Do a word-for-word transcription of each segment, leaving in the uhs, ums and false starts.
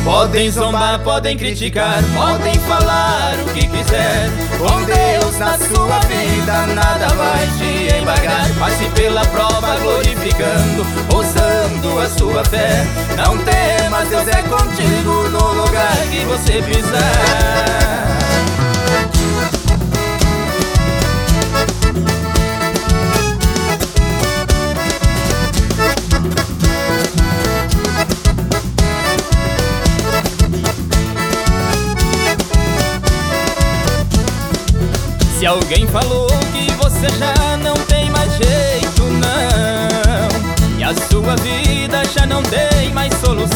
Podem zombar, podem criticar, podem falar o que quiser. Com Deus na sua vida nada vai te embargar. Passe pela prova glorificando, usando a sua fé. Não temas, Deus é contigo no lugar que você pisar. Se alguém falou que você já não tem mais jeito, não, e a sua vida já não tem mais solução,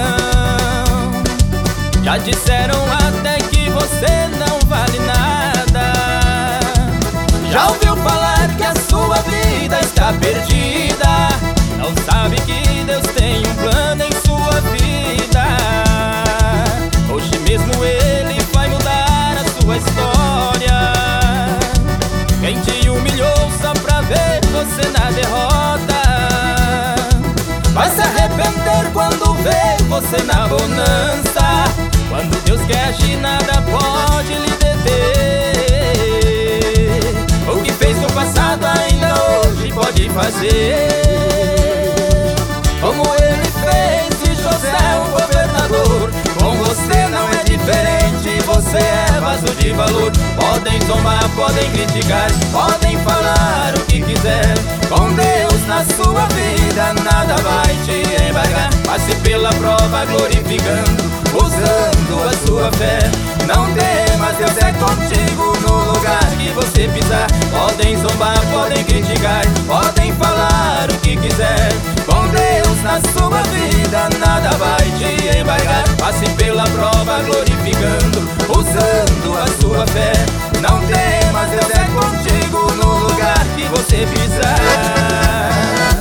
já disseram até que você não vale nada. Já ouviu falar que a sua vida está perdida? Não sabe que Deus tem um plano em sua vida. Hoje mesmo Ele vai mudar a sua história. Quem te humilhou só pra ver você na derrota vai se arrepender quando vê você na bonança. Quando Deus quer agir, nada pode lhe deter. O que fez no passado ainda hoje pode fazer, como Ele fez de José o governador. Com você não é diferente, você é vaso de valor. Podem zombar, podem criticar, podem falar o que quiser. Com Deus na sua vida nada vai te embargar. Passe pela prova glorificando, usando a sua fé. Não temas, Deus é contigo no lugar que você pisar. Podem zombar, podem criticar, podem falar o que quiser. Com Deus na sua vida nada vai te embargar. Passe pela prova glorificando, usando a sua fé. Não temas, Deus é contigo no lugar que você pisar.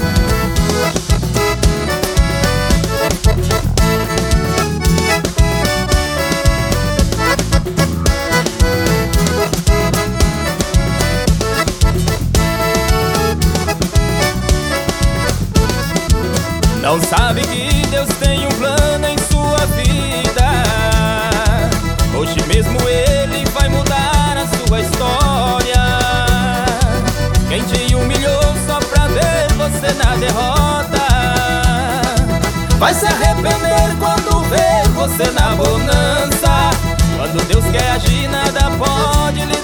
Não sabe que Deus tem um plano em sua vida. Hoje mesmo Ele vai mudar a sua história. Quem te humilhou só pra ver você na derrota vai se arrepender quando ver você na bonança. Quando Deus quer agir, nada pode lhe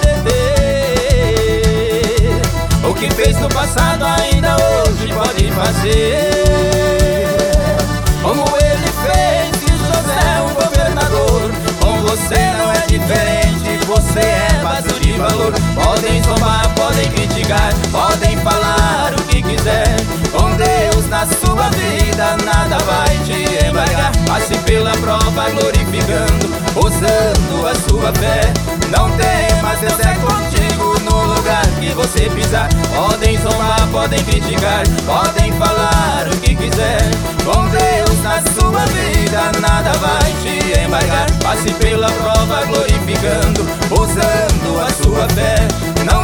deter. O que fez no passado ainda hoje pode fazer, como Ele fez de José o governador. Com você não é diferente, você é vaso de valor. Podem zombar, podem criticar, podem falar o que quiser. Com Deus na sua vida nada vai te embargar. Passe pela prova glorificando, usando a sua fé. Não temas, Deus é contigo no lugar que você pisar. Podem zombar, podem criticar, podem falar o que quiser. Com Deus na sua vida nada vai te embargar. Passe pela prova glorificando, usando a sua fé. Não